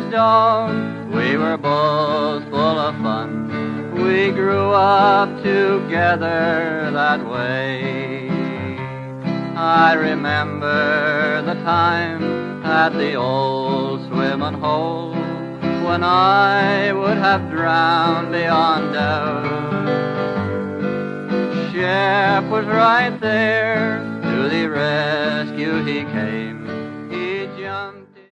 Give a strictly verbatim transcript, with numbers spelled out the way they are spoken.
dog. We were both full of fun. We grew up together that way. I remember the time at the old swimming hole when I would have drowned beyond doubt. Shep was right there, to the rescue he came.